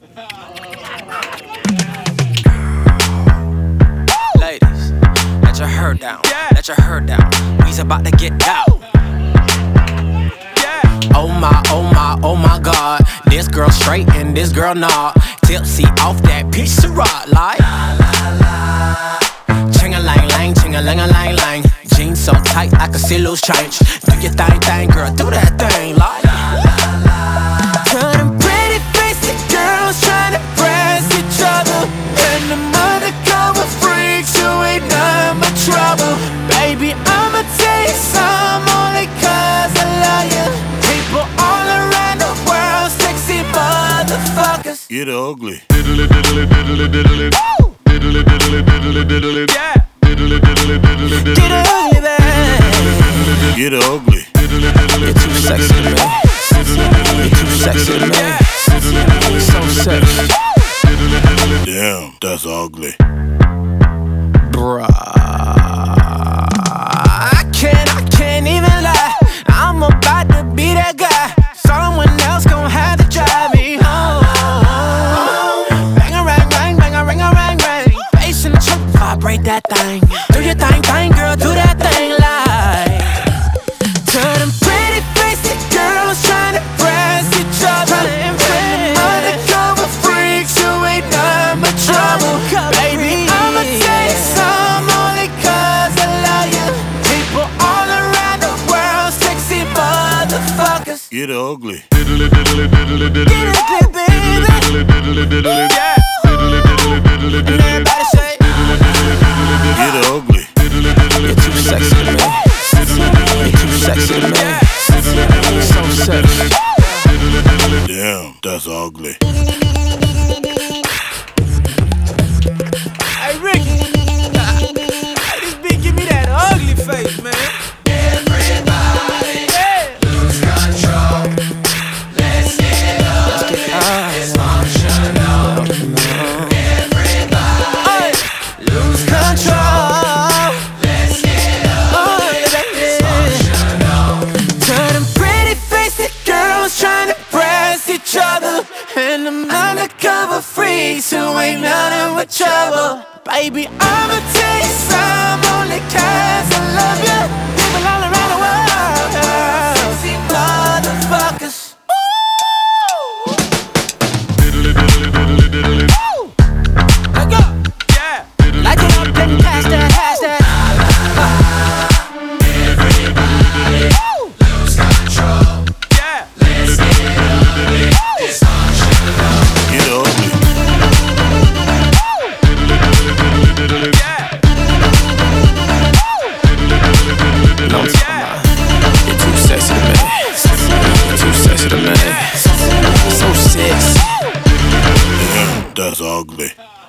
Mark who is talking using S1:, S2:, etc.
S1: Ladies, let your hair down. Let your hair down. We's about to get down. Oh my God. This girl straight and this girl not. Tipsy off that piece of rock like ching-a-lang-lang, ching-a-lang-a-lang-lang. Jeans so tight I can see loose change. Do your thing, girl, do that thing like turn them pretty faced girls trying to press each other. And them undercover freaks who ain't none but trouble. Baby, I'ma tell you some only cause I love you. People all around the world, sexy motherfuckers.
S2: Get ugly.
S1: Diddly diddly diddly diddly. Diddly diddly diddly diddly. Yeah. Diddly diddly diddly diddly. Get ugly, baby.
S2: Get ugly.
S1: You're too sexy to me. You're too sexy to me. So sexy.
S2: Damn, that's ugly.
S1: Bruh, I can't even lie. I'm about to be that guy. Someone else gon' have to drive me home. Bang a rang rang, bang a ring a rang rang. Bass in the truck, vibrate that thing. Do your thing, girl, do that thing like. Turn them pretty faced girls trying to press each other. Undercover freaks who ain't none but trouble. Baby, I'ma tell you some only cause I love you. People all around the world, sexy motherfuckers.
S2: Get ugly.
S1: Diddly diddly diddly diddly. Get ugly, baby.
S2: Diddly diddly diddly.
S1: Yeah. Diddly diddly diddly diddly. And everybody say
S2: get ugly.
S1: you're too sexy to me. You're too sexy to me. So sexy.
S2: Damn, that's ugly.
S1: Hey Ricky, hey, this beat give me that ugly face, man.
S3: Everybody, lose control. Let's get ugly. Dysfunctional. Everybody, lose control. Let's get ugly. Dysfunctional.
S1: Turn them pretty faced girls trying to press each other. And them undercover freaks who ain't nothing but trouble. Baby, I'ma tell you some only cause I love you. People all around the world, sexy motherfuckers. Diddly diddly diddly diddly. Let go. Yeah. Light it up, then pass that, hash that.
S3: Everybody, lose control.
S1: Yeah.
S3: Let's get ugly. Dysfunctional.
S2: Get ugly.
S1: Yeah. No, you're too sexy to me. You're too sexy to me. So sexy.
S2: Damn, that's ugly.